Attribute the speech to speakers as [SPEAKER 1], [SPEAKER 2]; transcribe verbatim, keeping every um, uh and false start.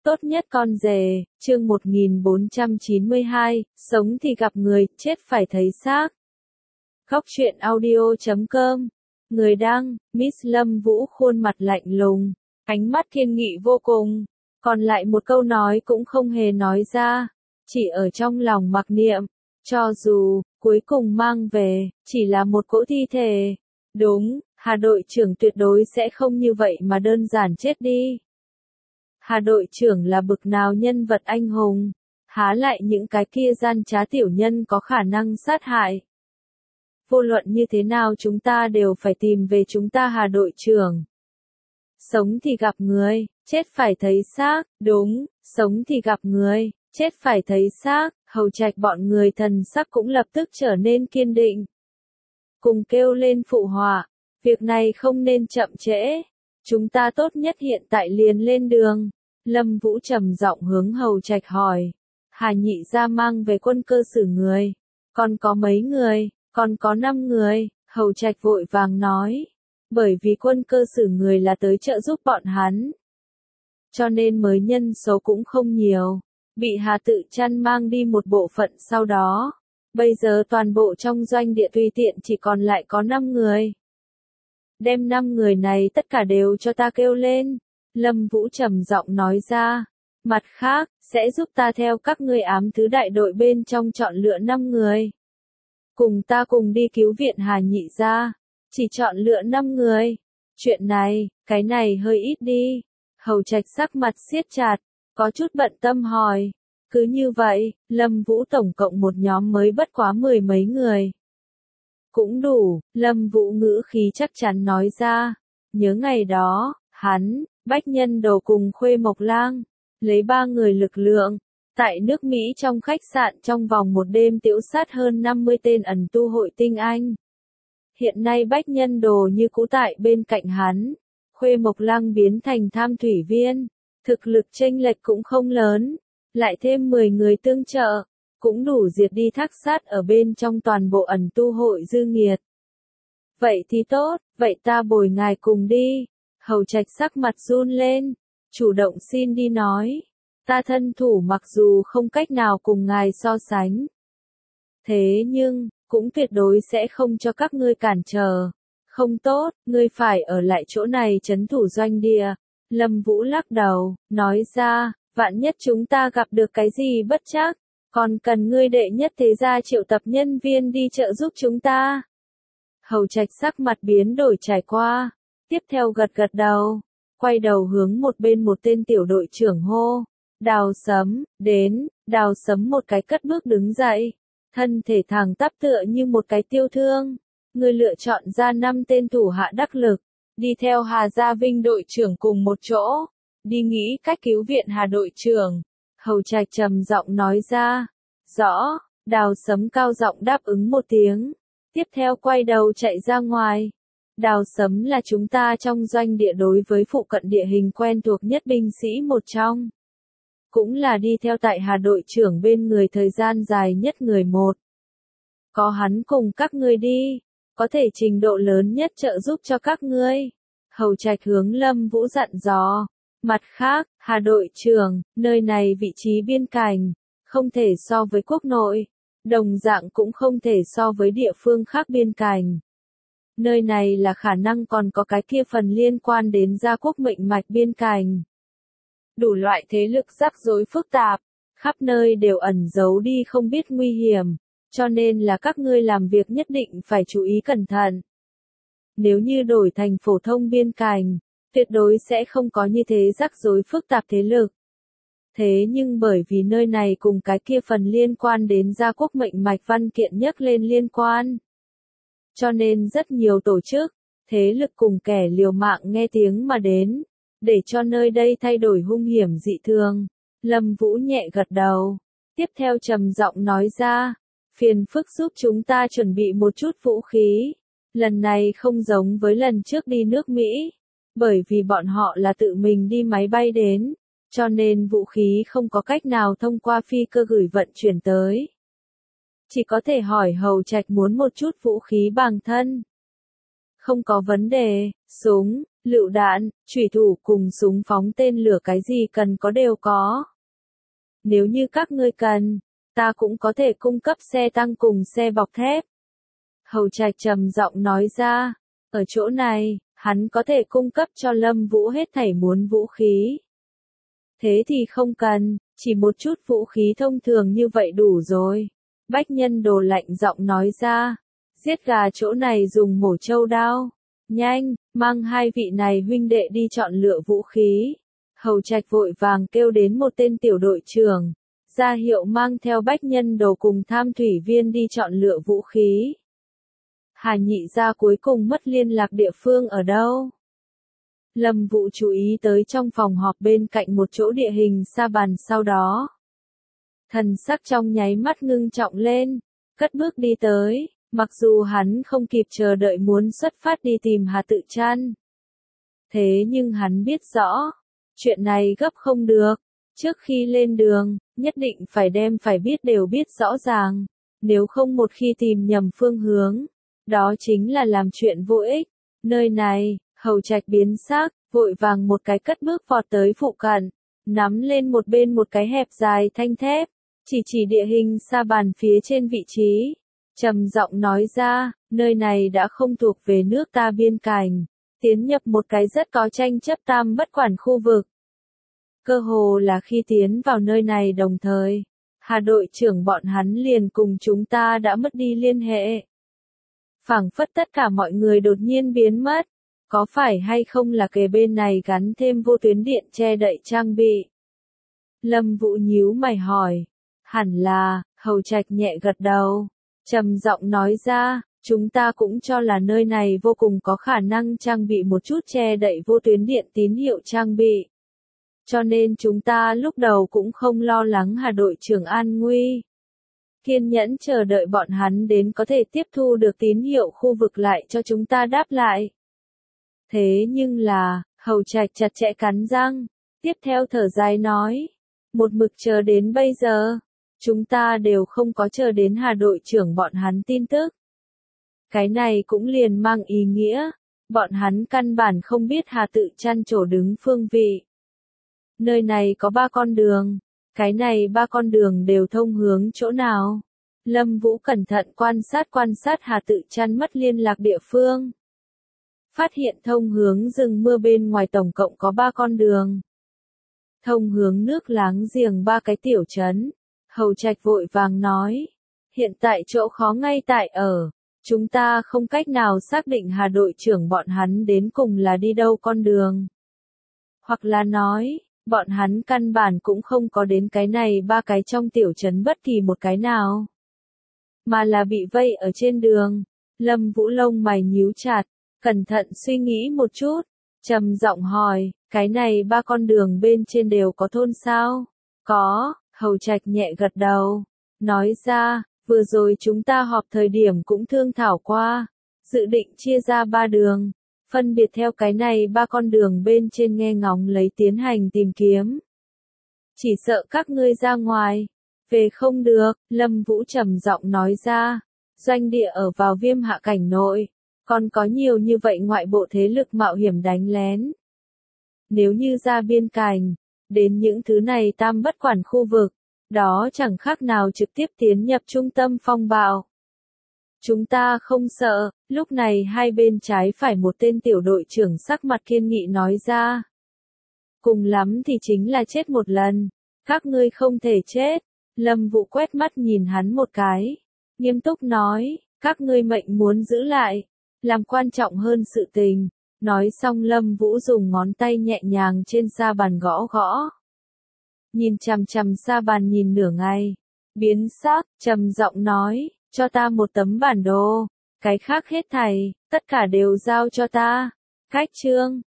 [SPEAKER 1] Tốt nhất con rể, chương một nghìn bốn trăm chín mươi hai, sống thì gặp người, chết phải thấy xác. Góc truyện audio chấm com. Người đăng, Miss Lâm Vũ khuôn mặt lạnh lùng, ánh mắt kiên nghị vô cùng, còn lại một câu nói cũng không hề nói ra, chỉ ở trong lòng mặc niệm, cho dù, cuối cùng mang về, chỉ là một cỗ thi thể. Đúng, Hà đội trưởng tuyệt đối sẽ không như vậy mà đơn giản chết đi. Hà đội trưởng là bực nào nhân vật anh hùng, há lại những cái kia gian trá tiểu nhân có khả năng sát hại. Vô luận như thế nào chúng ta đều phải tìm về chúng ta Hà đội trưởng. Sống thì gặp người, chết phải thấy xác, đúng, sống thì gặp người, chết phải thấy xác, Hầu Trạch bọn người thần sắc cũng lập tức trở nên kiên định. Cùng kêu lên phụ họa, việc này không nên chậm trễ. Chúng ta tốt nhất hiện tại liền lên đường. Lâm Vũ trầm giọng hướng Hầu Trạch hỏi. Hà nhị gia mang về quân cơ sử người. Còn có mấy người? Còn có năm người. Hầu Trạch vội vàng nói. Bởi vì quân cơ sử người là tới trợ giúp bọn hắn. Cho nên mới nhân số cũng không nhiều. Bị Hà tự chăn mang đi một bộ phận sau đó. Bây giờ toàn bộ trong doanh địa tùy tiện chỉ còn lại có năm người. Đem năm người này tất cả đều cho ta kêu lên. Lâm Vũ trầm giọng nói ra. Mặt khác, sẽ giúp ta theo các ngươi ám thứ đại đội bên trong chọn lựa năm người. Cùng ta cùng đi cứu viện Hà nhị gia. Chỉ chọn lựa năm người. Chuyện này, cái này hơi ít đi. Hầu Trạch sắc mặt siết chặt, có chút bận tâm hỏi. Cứ như vậy, Lâm Vũ tổng cộng một nhóm mới bất quá mười mấy người. Cũng đủ, Lâm Vũ ngữ khí chắc chắn nói ra. Nhớ ngày đó, hắn, Bách Nhân Đồ cùng Khuê Mộc Lang, lấy ba người lực lượng, tại nước Mỹ trong khách sạn trong vòng một đêm tiễu sát hơn năm mươi tên ẩn tu hội tinh anh. Hiện nay Bách Nhân Đồ như cũ tại bên cạnh hắn, Khuê Mộc Lang biến thành tham thủy viên, thực lực chênh lệch cũng không lớn, lại thêm mười người tương trợ, cũng đủ diệt đi thác sát ở bên trong toàn bộ ẩn tu hội dư nghiệt. Vậy thì tốt, vậy ta bồi ngài cùng đi. Hầu Trạch sắc mặt run lên, chủ động xin đi nói. Ta thân thủ mặc dù không cách nào cùng ngài so sánh. Thế nhưng, cũng tuyệt đối sẽ không cho các ngươi cản trở. Không tốt, ngươi phải ở lại chỗ này trấn thủ doanh địa. Lâm Vũ lắc đầu, nói ra, vạn nhất chúng ta gặp được cái gì bất trắc, còn cần ngươi đệ nhất thế gia triệu tập nhân viên đi trợ giúp chúng ta. Hầu Trạch sắc mặt biến đổi trải qua, tiếp theo gật gật đầu, quay đầu hướng một bên một tên tiểu đội trưởng hô. Đào Sấm, đến, Đào Sấm một cái cất bước đứng dậy, thân thể thẳng tắp tựa như một cái tiêu thương. Người lựa chọn ra năm tên thủ hạ đắc lực, đi theo Hà Gia Vinh đội trưởng cùng một chỗ, đi nghĩ cách cứu viện Hà đội trưởng. Hầu Trạch trầm giọng nói ra. Rõ, Đào Sấm cao giọng đáp ứng một tiếng, tiếp theo quay đầu chạy ra ngoài. Đào Sấm là chúng ta trong doanh địa đối với phụ cận địa hình quen thuộc nhất binh sĩ một trong. Cũng là đi theo tại Hà đội trưởng bên người thời gian dài nhất người một. Có hắn cùng các ngươi đi, có thể trình độ lớn nhất trợ giúp cho các ngươi. Hầu Trạch hướng Lâm Vũ dặn dò. Mặt khác, Hà đội trưởng, nơi này vị trí biên cảnh, không thể so với quốc nội, đồng dạng cũng không thể so với địa phương khác biên cảnh. Nơi này là khả năng còn có cái kia phần liên quan đến gia quốc mệnh mạch biên cảnh. Đủ loại thế lực rắc rối phức tạp, khắp nơi đều ẩn giấu đi không biết nguy hiểm, cho nên là các ngươi làm việc nhất định phải chú ý cẩn thận. Nếu như đổi thành phổ thông biên cảnh, tuyệt đối sẽ không có như thế rắc rối phức tạp thế lực. Thế nhưng bởi vì nơi này cùng cái kia phần liên quan đến gia quốc mệnh mạch văn kiện nhắc lên liên quan. Cho nên rất nhiều tổ chức, thế lực cùng kẻ liều mạng nghe tiếng mà đến, để cho nơi đây thay đổi hung hiểm dị thường. Lâm Vũ nhẹ gật đầu, tiếp theo trầm giọng nói ra, phiền phức giúp chúng ta chuẩn bị một chút vũ khí. Lần này không giống với lần trước đi nước Mỹ, bởi vì bọn họ là tự mình đi máy bay đến, cho nên vũ khí không có cách nào thông qua phi cơ gửi vận chuyển tới. Chỉ có thể hỏi Hầu Trạch muốn một chút vũ khí bằng thân. Không có vấn đề, súng, lựu đạn, chủy thủ cùng súng phóng tên lửa cái gì cần có đều có. Nếu như các ngươi cần, ta cũng có thể cung cấp xe tăng cùng xe bọc thép. Hầu Trạch trầm giọng nói ra, ở chỗ này, hắn có thể cung cấp cho Lâm Vũ hết thảy muốn vũ khí. Thế thì không cần, chỉ một chút vũ khí thông thường như vậy đủ rồi. Bách Nhân Đồ lạnh giọng nói ra, giết gà chỗ này dùng mổ trâu đao. Nhanh, mang hai vị này huynh đệ đi chọn lựa vũ khí. Hầu Trạch vội vàng kêu đến một tên tiểu đội trưởng, ra hiệu mang theo Bách Nhân Đồ cùng tham thủy viên đi chọn lựa vũ khí. Hà Nhị gia cuối cùng mất liên lạc địa phương ở đâu? Lâm Vũ chú ý tới trong phòng họp bên cạnh một chỗ địa hình sa bàn, sau đó thần sắc trong nháy mắt ngưng trọng lên, cất bước đi tới, mặc dù hắn không kịp chờ đợi muốn xuất phát đi tìm Hà Tự Trăn. Thế nhưng hắn biết rõ, chuyện này gấp không được, trước khi lên đường, nhất định phải đem phải biết đều biết rõ ràng, nếu không một khi tìm nhầm phương hướng, đó chính là làm chuyện vô ích. Nơi này, Hầu Trạch biến sắc, vội vàng một cái cất bước vọt tới phụ cận, nắm lên một bên một cái hẹp dài thanh thép, chỉ chỉ địa hình sa bàn phía trên vị trí, trầm giọng nói ra, nơi này đã không thuộc về nước ta biên cảnh, tiến nhập một cái rất có tranh chấp tam bất quản khu vực. Cơ hồ là khi tiến vào nơi này đồng thời, Hà đội trưởng bọn hắn liền cùng chúng ta đã mất đi liên hệ. Phảng phất tất cả mọi người đột nhiên biến mất, có phải hay không là kề bên này gắn thêm vô tuyến điện che đậy trang bị? Lâm Vũ nhíu mày hỏi, hẳn là, Hầu Trạch nhẹ gật đầu, trầm giọng nói ra, chúng ta cũng cho là nơi này vô cùng có khả năng trang bị một chút che đậy vô tuyến điện tín hiệu trang bị. Cho nên chúng ta lúc đầu cũng không lo lắng Hà đội trưởng an nguy. Kiên nhẫn chờ đợi bọn hắn đến có thể tiếp thu được tín hiệu khu vực lại cho chúng ta đáp lại. Thế nhưng là, Hầu Trạch chặt chẽ cắn răng, tiếp theo thở dài nói, một mực chờ đến bây giờ, chúng ta đều không có chờ đến Hà đội trưởng bọn hắn tin tức. Cái này cũng liền mang ý nghĩa, bọn hắn căn bản không biết Hà Tự Trăn chỗ đứng phương vị. Nơi này có ba con đường, cái này ba con đường đều thông hướng chỗ nào? Lâm Vũ cẩn thận quan sát quan sát Hà Tự Trăn mất liên lạc địa phương. Phát hiện thông hướng rừng mưa bên ngoài tổng cộng có ba con đường. Thông hướng nước láng giềng ba cái tiểu trấn. Hầu Trạch vội vàng nói, hiện tại chỗ khó ngay tại ở, chúng ta không cách nào xác định Hà đội trưởng bọn hắn đến cùng là đi đâu con đường. Hoặc là nói, bọn hắn căn bản cũng không có đến cái này ba cái trong tiểu trấn bất kỳ một cái nào, mà là bị vây ở trên đường. Lâm Vũ lông mày nhíu chặt, cẩn thận suy nghĩ một chút, trầm giọng hỏi, cái này ba con đường bên trên đều có thôn sao? Có, Hầu Trạch nhẹ gật đầu, nói ra, vừa rồi chúng ta họp thời điểm cũng thương thảo qua, dự định chia ra ba đường, phân biệt theo cái này ba con đường bên trên nghe ngóng lấy tiến hành tìm kiếm. Chỉ sợ các ngươi ra ngoài, về không được, Lâm Vũ trầm giọng nói ra, doanh địa ở vào Viêm Hạ cảnh nội, còn có nhiều như vậy ngoại bộ thế lực mạo hiểm đánh lén. Nếu như ra biên cảnh, đến những thứ này tam bất quản khu vực, đó chẳng khác nào trực tiếp tiến nhập trung tâm phong bạo. Chúng ta không sợ, lúc này hai bên trái phải một tên tiểu đội trưởng sắc mặt kiên nghị nói ra. Cùng lắm thì chính là chết một lần, các ngươi không thể chết. Lâm Vũ quét mắt nhìn hắn một cái, nghiêm túc nói, các ngươi mệnh muốn giữ lại, làm quan trọng hơn sự tình. Nói xong Lâm Vũ dùng ngón tay nhẹ nhàng trên sa bàn gõ gõ. Nhìn chằm chằm sa bàn nhìn nửa ngày, biến sắc, trầm giọng nói, cho ta một tấm bản đồ, cái khác hết thảy, tất cả đều giao cho ta. Cách chương